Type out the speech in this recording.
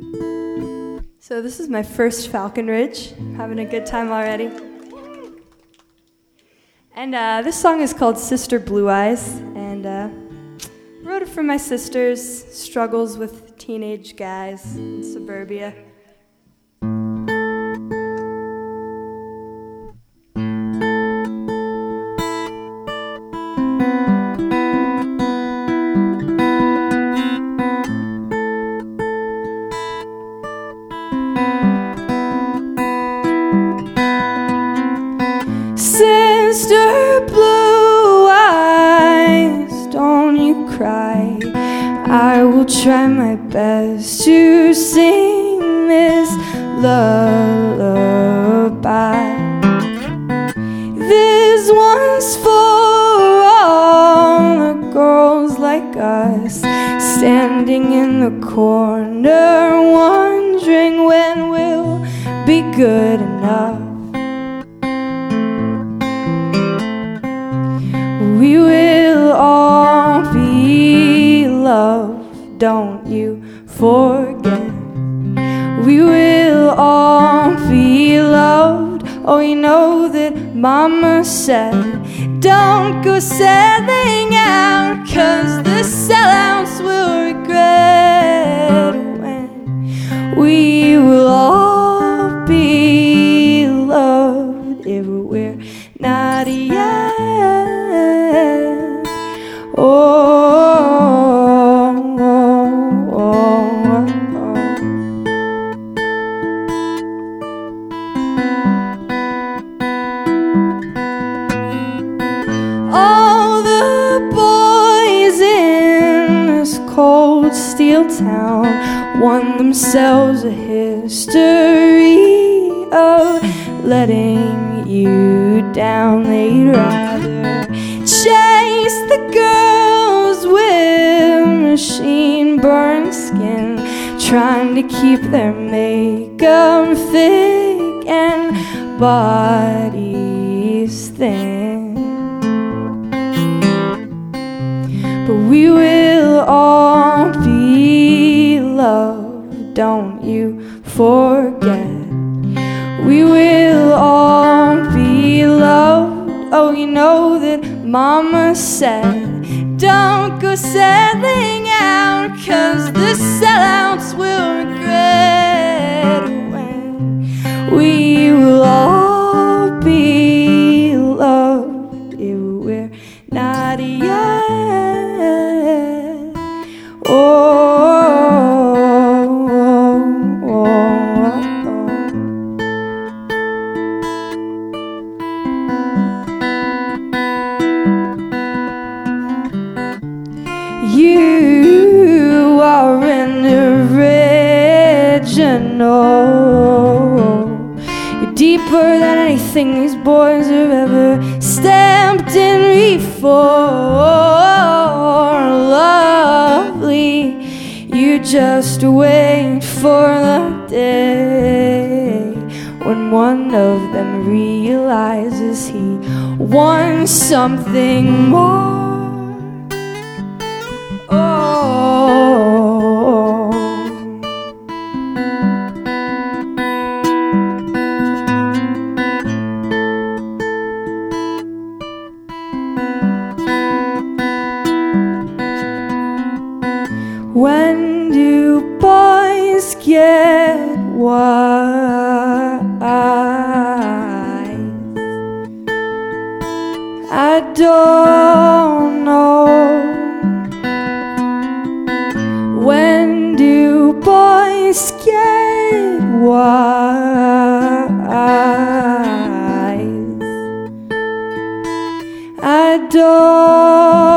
So this is my first Falcon Ridge. Having a good time already. And this song is called Sister Blue Eyes, and wrote it for my sister's struggles with teenage guys in suburbia. Sister Blue Eyes, don't you cry. I will try my best to sing this lullaby. This one's for all the girls like us, standing in the corner, wondering when we'll be good enough. We will all be loved, don't you forget. We will all be loved. Oh, you know that Mama said, don't go selling out, 'cause the sellouts will regret when we will all be loved if we're not yet. All the boys in this cold steel town won themselves a history of letting you down. They'd rather chase the girls with machine burned skin, trying to keep their makeup thick and bodies thin. But we will all be loved, don't you forget. We will all be loved. Oh, you know that Mama said, don't go selling out, 'cause the sellouts will regret when we will all be loved if we're not yet. You are an original. You're deeper than anything these boys have ever stepped in before. Lovely, you just wait for the day when one of them realizes he wants something more. When do boys get wise? I don't know. When do boys get wise? I don't